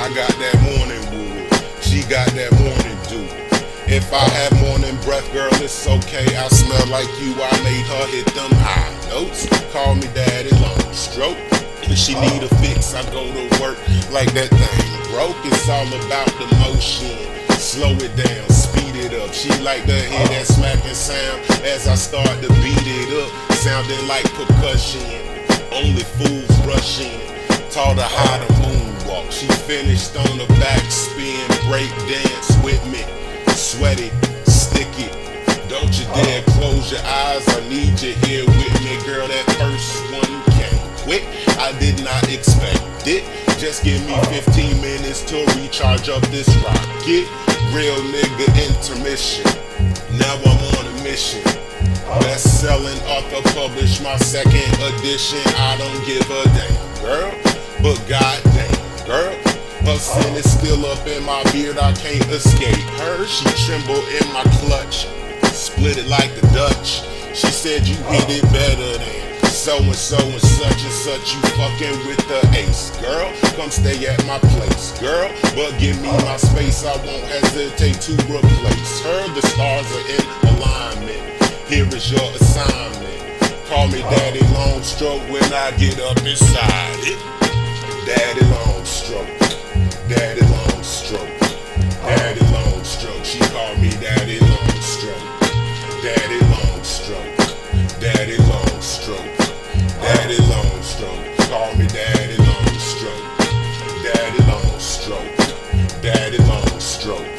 I got that morning wood, she got that morning dew. If I have morning breath, girl, it's okay. I smell like you, I made her hit them high notes. Call me daddy, long stroke. If she need a fix, I go to work like that thing broke. It's all about the motion. Slow it down, speed it up. She like to hear that smacking sound as I start to beat it up, sounding like percussion. Only fools rush in. Taught her how to moonwalk. She finished on the back spin, break dance with me. Sweat it, stick it. Don't you dare close your eyes. I need you here with me, girl. That first one came quick. I did not expect it. Just give me 15 minutes to recharge up this rocket. Real nigga intermission. Now I'm on a mission. Best-selling author, published my second edition. I don't give a damn, girl, but goddamn, girl, her sin is still up in my beard. I can't escape her. She tremble in my clutch, split it like the Dutch. She said you hit it better than so and so and such. You fucking with the ace, girl. Come stay at my place, girl, but give me my space. I won't hesitate to replace her. The stars are in alignment. Here is your assignment. Call me Daddy Long Stroke when I get up inside it. Daddy Long Stroke. Daddy Long Stroke. Daddy Long Stroke. She called me Daddy Long Stroke. Daddy Long Stroke. Daddy Long Stroke. Daddy Long Stroke. Call me Daddy Long Stroke. Daddy Long Stroke. Daddy Long Stroke.